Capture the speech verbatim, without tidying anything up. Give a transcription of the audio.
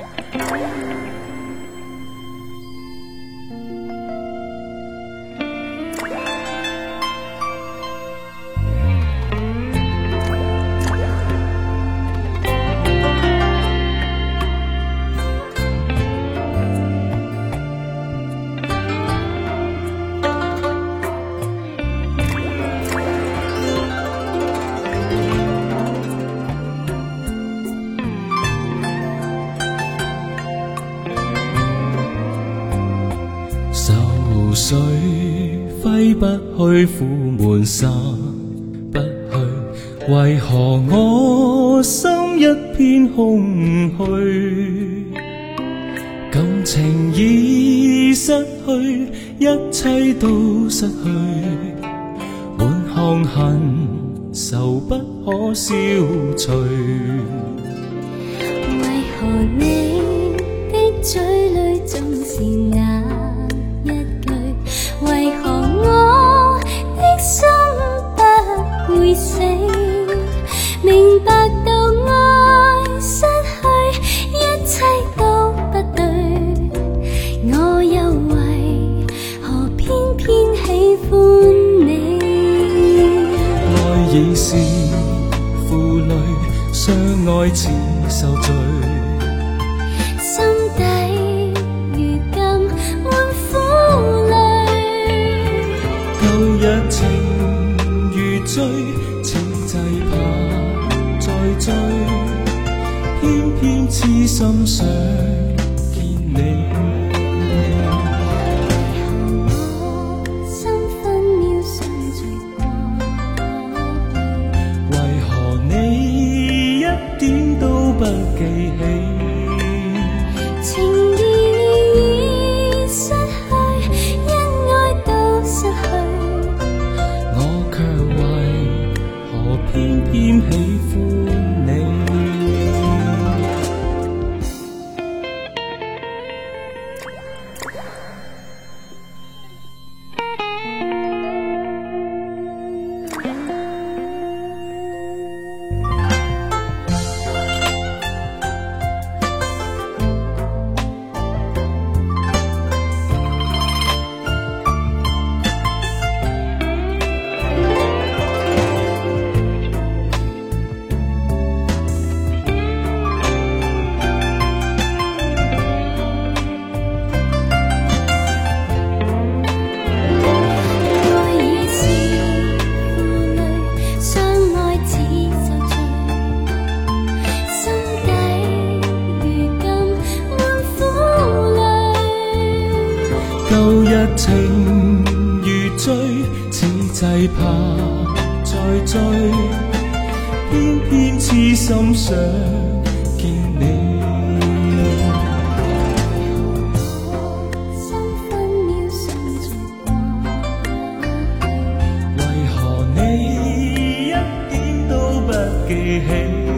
愁水挥不去，苦闷散不去，为何我心一片空虚？感情已失去，一切都失去，满腔恨愁不可消除。 为何你的嘴里总是那一句？为何我的心不会死？明白到爱失去，一切都不对，我又为何偏偏喜欢你？ 爱已是负累，相爱似受罪， 心底如今满苦泪。 旧日情如醉，此际怕再追，偏偏痴心想见你。 我心分秒想随过去， 为何你一點都不記起？ 情義已失去，恩愛都失去， 我卻為何偏偏喜歡你？舊日情如醉，此際怕再追，偏偏痴心想見你。 心分秒想隨過去， 為何你一點都不記起？